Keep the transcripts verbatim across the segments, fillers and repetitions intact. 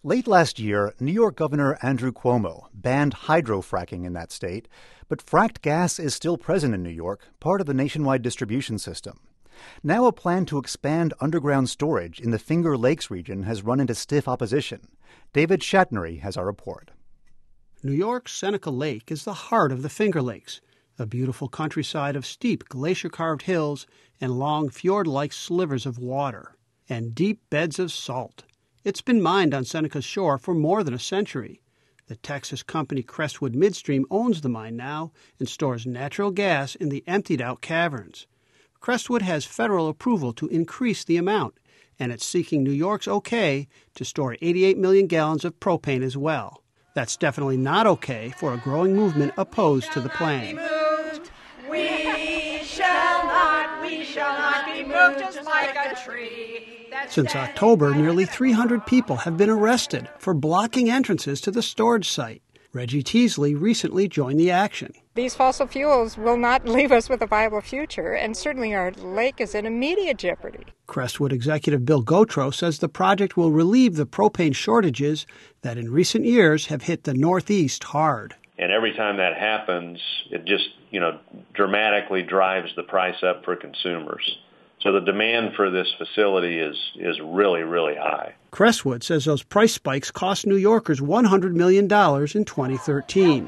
Late last year, New York Governor Andrew Cuomo banned hydrofracking in that state, but fracked gas is still present in New York, part of the nationwide distribution system. Now a plan to expand underground storage in the Finger Lakes region has run into stiff opposition. David Shatnery has our report. New York's Seneca Lake is the heart of the Finger Lakes, a beautiful countryside of steep glacier-carved hills and long fjord-like slivers of water, and deep beds of salt. It's been mined on Seneca's shore for more than a century. The Texas company Crestwood Midstream owns the mine now and stores natural gas in the emptied-out caverns. Crestwood has federal approval to increase the amount, and it's seeking New York's okay to store eighty-eight million gallons of propane as well. That's definitely not okay for a growing movement opposed to the plan. We shall not, we shall not be moved just like a tree. Since October, nearly three hundred people have been arrested for blocking entrances to the storage site. Reggie Teasley recently joined the action. These fossil fuels will not leave us with a viable future, and certainly our lake is in immediate jeopardy. Crestwood executive Bill Gotro says the project will relieve the propane shortages that in recent years have hit the Northeast hard. And every time that happens, it just, you know, dramatically drives the price up for consumers. So the demand for this facility is is really, really high. Crestwood says those price spikes cost New Yorkers one hundred million dollars in twenty thirteen.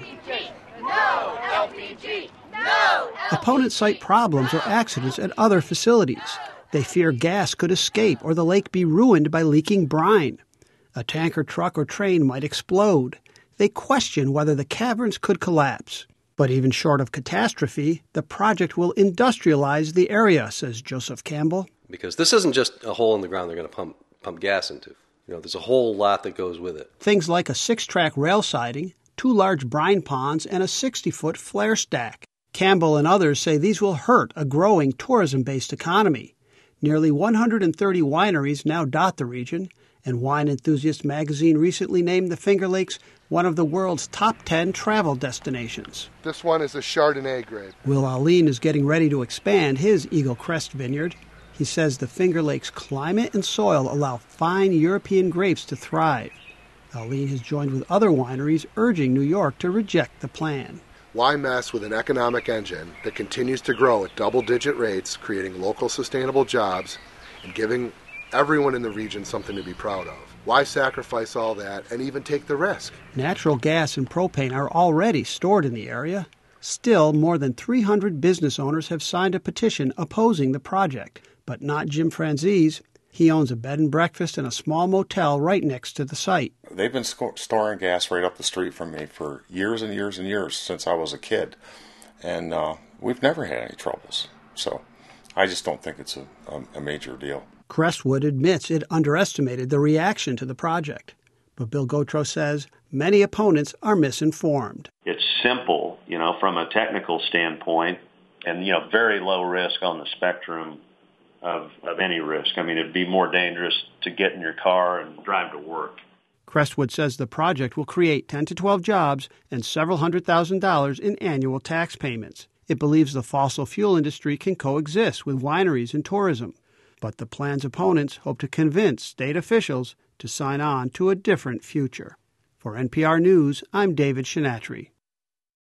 No L P G! No L P G! Opponents cite problems or accidents at other facilities. They fear gas could escape or the lake be ruined by leaking brine. A tanker truck or train might explode. They question whether the caverns could collapse. But even short of catastrophe, the project will industrialize the area, says Joseph Campbell. Because this isn't just a hole in the ground they're going to pump pump gas into. You know, there's a whole lot that goes with it. Things like a six-track rail siding, two large brine ponds, and a sixty-foot flare stack. Campbell and others say these will hurt a growing tourism-based economy. Nearly one hundred thirty wineries now dot the region, and Wine Enthusiast magazine recently named the Finger Lakes one of the world's top ten travel destinations. This one is a Chardonnay grape. Will Aline is getting ready to expand his Eagle Crest vineyard. He says the Finger Lakes climate and soil allow fine European grapes to thrive. Aline has joined with other wineries urging New York to reject the plan. Why mess with an economic engine that continues to grow at double-digit rates, creating local sustainable jobs and giving everyone in the region something to be proud of? Why sacrifice all that and even take the risk? Natural gas and propane are already stored in the area. Still, more than three hundred business owners have signed a petition opposing the project, but not Jim Franzese. He owns a bed and breakfast and a small motel right next to the site. They've been sc- storing gas right up the street from me for years and years and years since I was a kid, and uh, we've never had any troubles. So I just don't think it's a, a, a major deal. Crestwood admits it underestimated the reaction to the project. But Bill Gotro says many opponents are misinformed. It's simple, you know, from a technical standpoint, and, you know, very low risk on the spectrum of, of any risk. I mean, it'd be more dangerous to get in your car and drive to work. Crestwood says the project will create ten to twelve jobs and several hundred thousand dollars in annual tax payments. It believes the fossil fuel industry can coexist with wineries and tourism. But the plan's opponents hope to convince state officials to sign on to a different future. For N P R News, I'm David Shinatry.